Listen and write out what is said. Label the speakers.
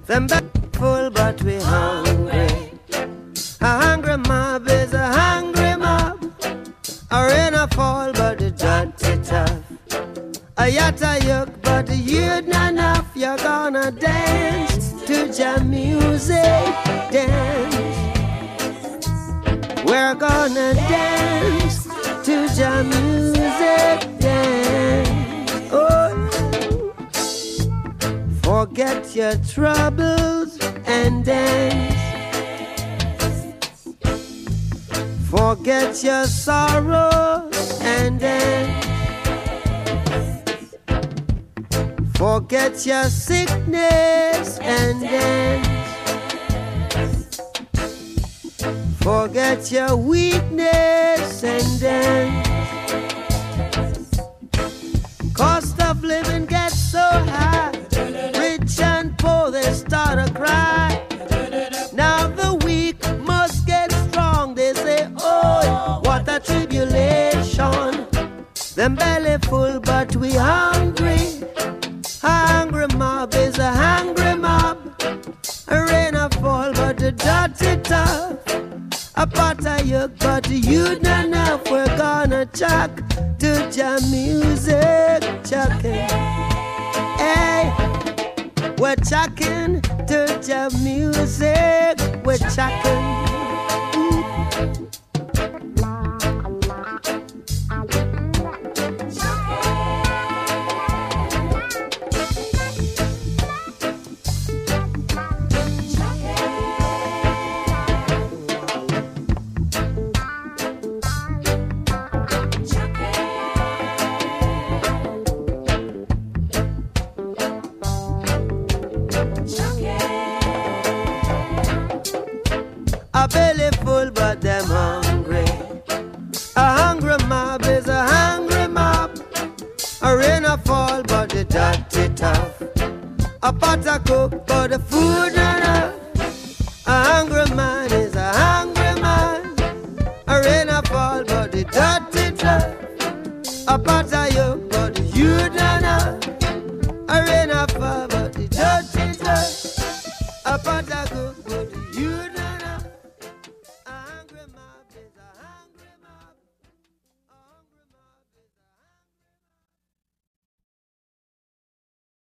Speaker 1: Them belly full but we hungry. A hungry mob is a hungry mob. A rain a fall but the dirty tough. A yatta yuck but the youth not enough. You're gonna dance to jam music, dance. We're gonna dance to jam music, dance. Oh, forget your troubles and dance. Forget your sorrows and dance. Forget your sickness and dance. Forget your weakness and dance. Cost of living gets so high. Rich and poor, they start to cry. Now the weak must get strong. They say, oh, what a tribulation. Them belly full, but we hungry. A hungry mob is a hungry mob. A rain a fall, but the dirty tough. A pot of yuck, but you not enough. We're gonna chuck to jam music, chucking. Hey, we're chucking to jam music. We're chucking. A belly full but them hungry. A hungry mob is a hungry mob. A rain a fall but the dirty tough. A pot a cook but the food not enough. A hungry man is a hungry man. A rain a fall but the dirty tough. A pot a yuck but the youth not enough. A rain a fall but the dirty tough. A pot a cook but